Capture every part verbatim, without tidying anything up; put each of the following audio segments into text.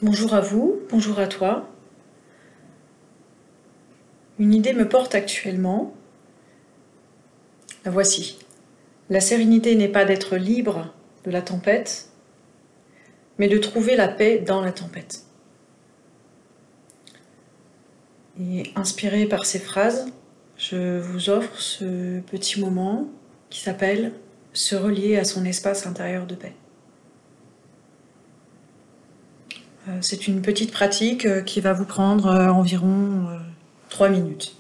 Bonjour à vous, bonjour à toi. Une idée me porte actuellement. La voici. La sérénité n'est pas d'être libre de la tempête, mais de trouver la paix dans la tempête. Et inspiré par ces phrases, je vous offre ce petit moment qui s'appelle « Se relier à son espace intérieur de paix ». C'est une petite pratique qui va vous prendre environ trois minutes.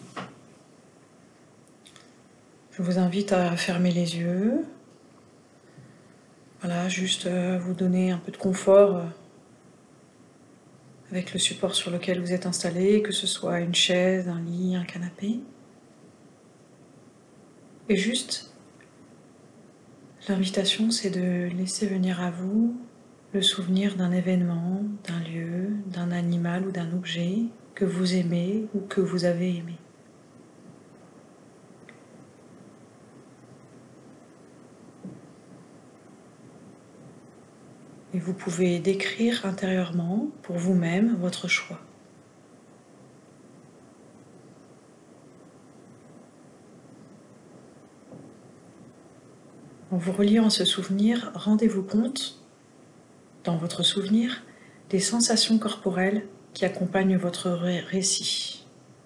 Je vous invite à fermer les yeux. Voilà, juste vous donner un peu de confort avec le support sur lequel vous êtes installé, que ce soit une chaise, un lit, un canapé. Et juste, l'invitation, c'est de laisser venir à vous le souvenir d'un événement, d'un lieu, d'un animal ou d'un objet que vous aimez ou que vous avez aimé. Et vous pouvez décrire intérieurement, pour vous-même, votre choix. En vous reliant à ce souvenir, rendez-vous compte, dans votre souvenir, des sensations corporelles qui accompagnent votre ré- récit.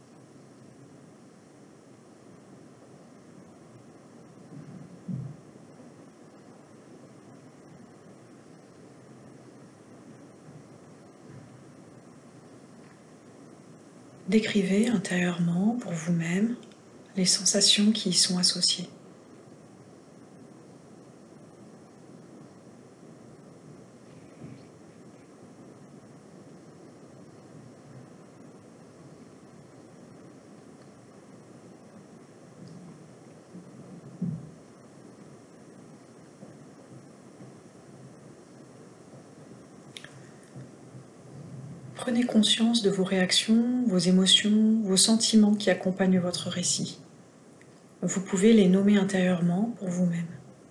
Décrivez intérieurement, pour vous-même, les sensations qui y sont associées. Prenez conscience de vos réactions, vos émotions, vos sentiments qui accompagnent votre récit. Vous pouvez les nommer intérieurement pour vous-même.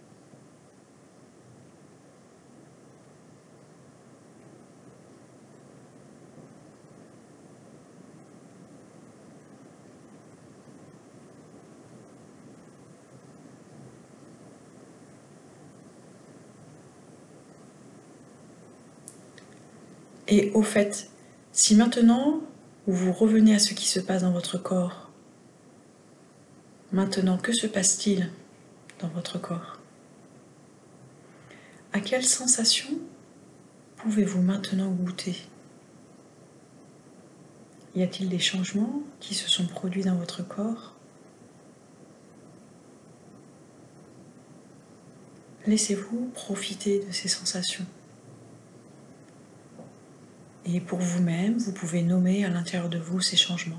Et au fait, si maintenant vous revenez à ce qui se passe dans votre corps, maintenant, que se passe-t-il dans votre corps? À quelle sensation pouvez-vous maintenant goûter? Y a-t-il des changements qui se sont produits dans votre corps? Laissez-vous profiter de ces sensations. Et pour vous-même, vous pouvez nommer à l'intérieur de vous ces changements.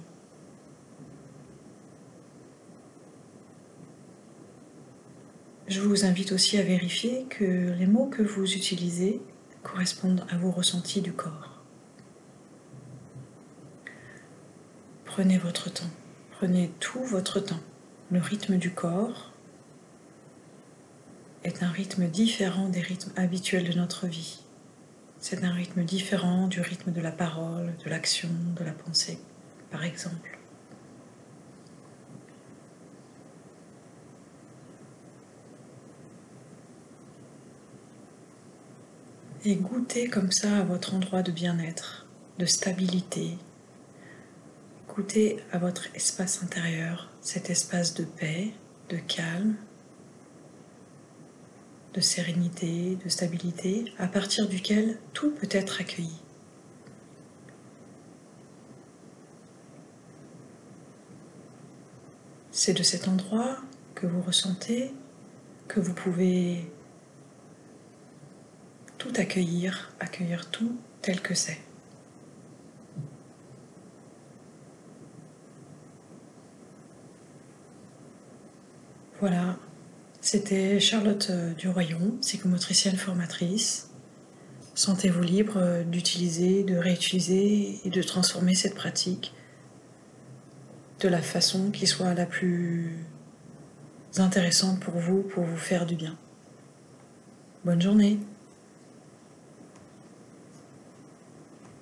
Je vous invite aussi à vérifier que les mots que vous utilisez correspondent à vos ressentis du corps. Prenez votre temps, prenez tout votre temps. Le rythme du corps est un rythme différent des rythmes habituels de notre vie. C'est un rythme différent du rythme de la parole, de l'action, de la pensée, par exemple. Et goûtez comme ça à votre endroit de bien-être, de stabilité. Goûtez à votre espace intérieur, cet espace de paix, de calme, de sérénité, de stabilité, à partir duquel tout peut être accueilli. C'est de cet endroit que vous ressentez que vous pouvez tout accueillir, accueillir tout tel que c'est. Voilà, c'était Charlotte Duroyon, psychomotricienne formatrice. Sentez-vous libre d'utiliser, de réutiliser et de transformer cette pratique de la façon qui soit la plus intéressante pour vous, pour vous faire du bien. Bonne journée.